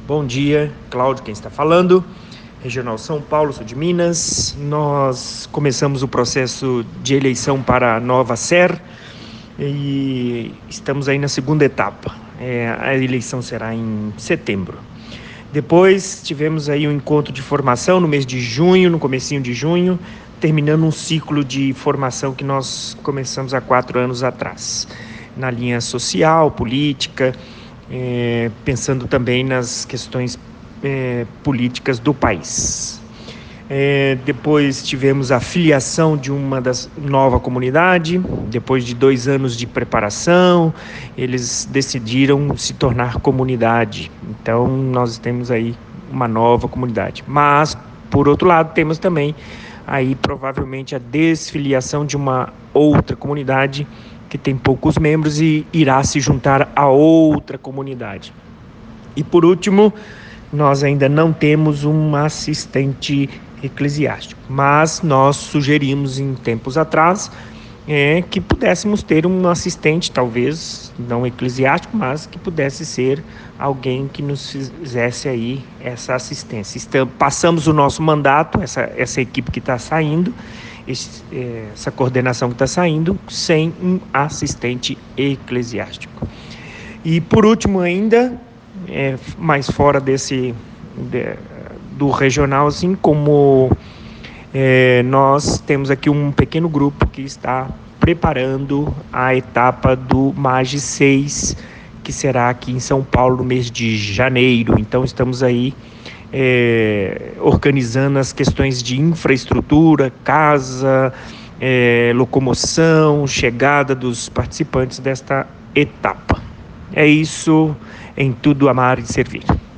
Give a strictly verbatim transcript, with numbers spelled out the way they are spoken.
Bom dia, Cláudio, quem está falando, Regional São Paulo, sou de Minas. Nós começamos o processo de eleição para a nova S E R e estamos aí na segunda etapa. É, a eleição será em setembro. Depois tivemos aí um encontro de formação no mês de junho, no comecinho de junho, terminando um ciclo de formação que nós começamos há quatro anos atrás, na linha social, política, é, pensando também nas questões é, políticas do país. É, depois tivemos a filiação de uma das nova comunidade. Depois de dois anos de preparação, eles decidiram se tornar comunidade. Então nós temos aí uma nova comunidade. Mas, por outro lado, temos também aí provavelmente a desfiliação de uma outra comunidade que tem poucos membros e irá se juntar a outra comunidade. E por último, nós ainda não temos um assistente eclesiástico, mas nós sugerimos em tempos atrás é, que pudéssemos ter um assistente, talvez não eclesiástico, mas que pudesse ser alguém que nos fizesse aí essa assistência. Estamos, passamos o nosso mandato, essa, essa equipe que está saindo, esse, essa coordenação que está saindo, sem um assistente eclesiástico. E por último ainda, é, mais fora desse de, do regional, assim como é, nós temos aqui um pequeno grupo que está preparando a etapa do MAGE seis, que será aqui em São Paulo no mês de janeiro. Então estamos aí é, organizando as questões de infraestrutura, casa, é, locomoção, chegada dos participantes desta etapa. É isso, em tudo amar e servir.